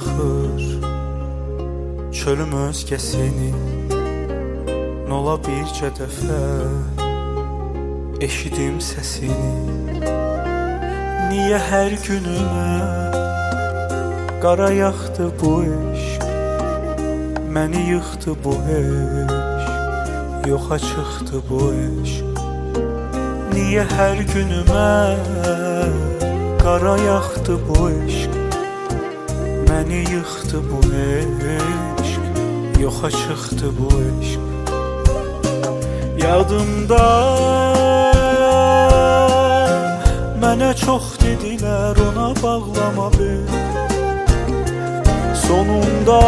axır çölüm özgəsini, nola bircə dəfə eşidim səsini. Niyə hər günümə qara yaxdı bu eşq, məni yıxdı bu eşq, yoxa çıxdı bu eşq. Niyə hər günümə qara yaxdı bu eşq, məni yıxdı bu eşq, yoxa çıxdı bu eşq. Yadımda mənə çox dedilər, ona bağlama bil. Sonunda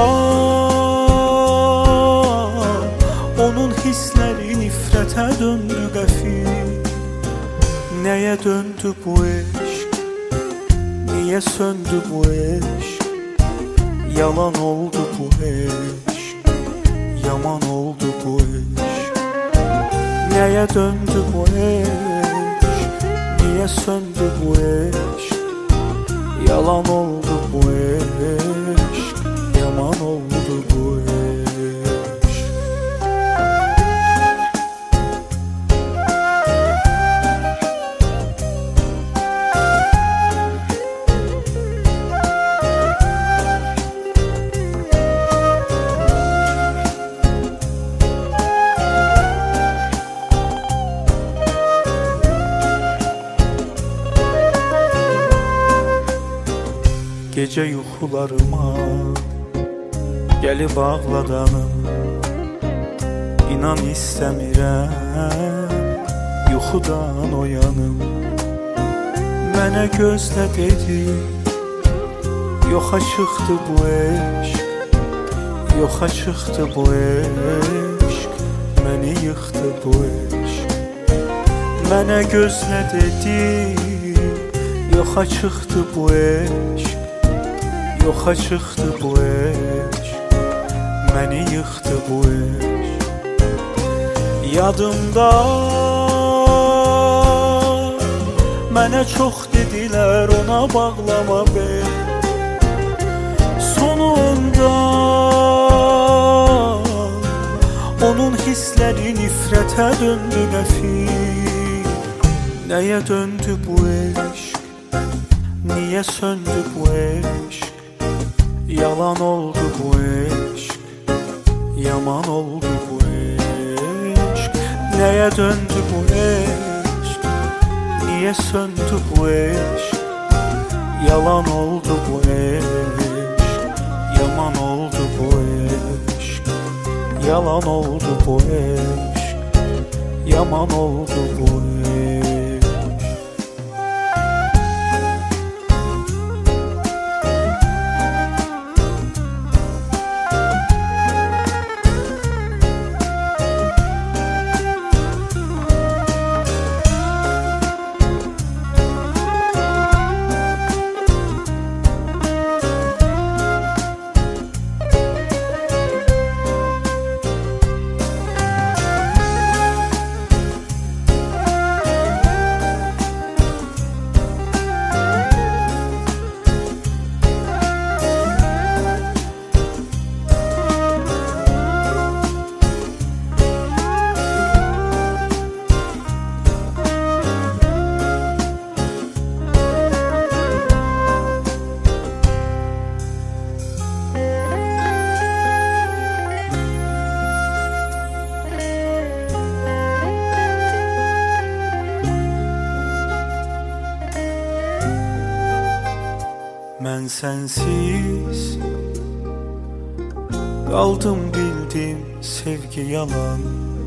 onun hissləri nifrətə döndü qəfil. Nəyə döndü bu eşq, niyə söndü bu eşq, yalan oldu bu eşq, yaman oldu bu eşq. Nəyə döndü bu eşq, niyə söndü bu eşq, yalan oldu bu eşq, yaman oldu bu eşq. Gecə yuxularıma gəlib ağladanım, İnan istəmirəm yuxudan oyanım. Mənə gözlə dedi, yoxa çıxdı bu eşq, yoxa çıxdı bu eşq, məni yıxdı bu eşq. Mənə gözlə dedi, yoxa çıxdı bu eşq, yoxa çıxdı bu eşq, məni yıxdı bu eşq. Yadımda mənə çox dedilər, ona bağlama bil. Sonunda onun hissləri nifrətə döndü qəfil. Nəyə döndü bu eşq, niyə söndü bu eşq, yalan oldu bu eşq, yaman oldu bu eşq. Nəyə döndü bu eşq, niyə söndü bu eşq, yalan oldu bu eşq, yaman oldu bu eşq, yalan oldu bu eşq, yaman oldu bu eşq. Mən sənsiz qaldım, bildim sevgi yalan.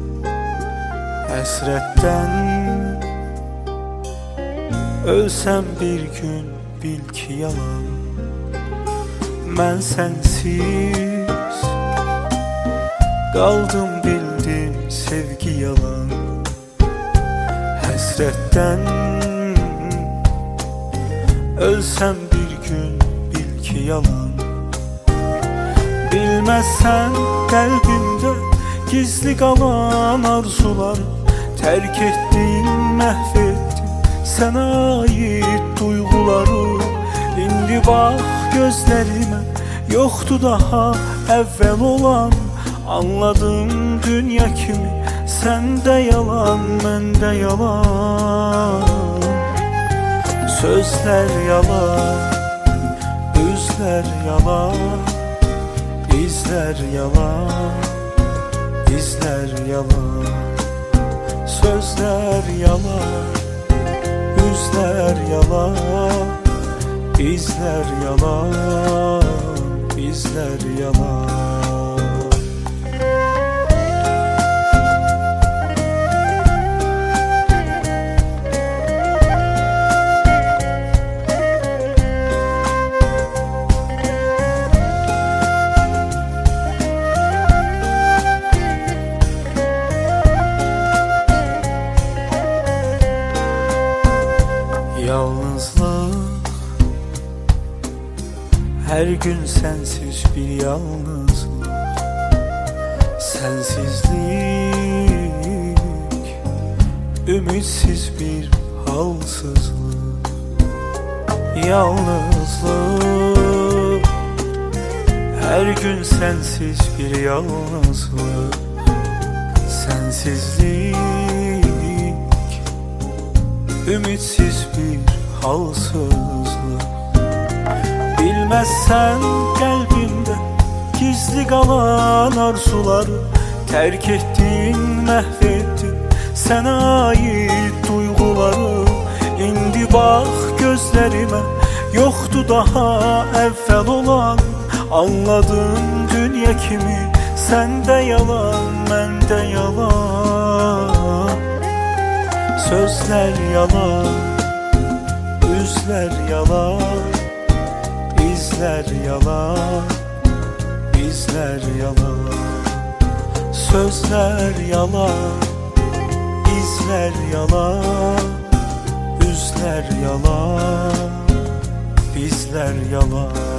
Həsrətdən ölsəm bir gün bil ki yalan. Mən sənsiz qaldım, bildim sevgi yalan. Həsrətdən ölsəm bir gün bil ki yalan. Bilməzsən qəlbimdə gizli qalan arzular, tərk etdin, məhv etdin sənə ait duyğuları. İndi bax gözlərimə, yoktu daha evvel olan. Anladım dünya kimi, sende yalan, mende yalan. Sözler yalan, üzler yalan, izler yalan, izler yalan. Sözler yalan, üzler yalan, izler yalan, izler yalan. Yalnızlık, her gün sensiz bir yalnızlık. Sensizlik, ümitsiz bir halsızlık. Yalnızlık, her gün sensiz bir yalnızlık. Sensizlik, ümitsiz bir halsızlık. Bilmezsen kalbimde gizli kalan arzuları, terk ettin, mahvettin sana ait duyguları. İndi bak gözlerime, yoktu daha evvel olan. Anladım dünya kimi, sende yalan, mende yalan. Sözler yalan, üzler yalan, izler yalan, izler yalan. Sözler yalan, izler yalan, üzler yalan, bizler yalan.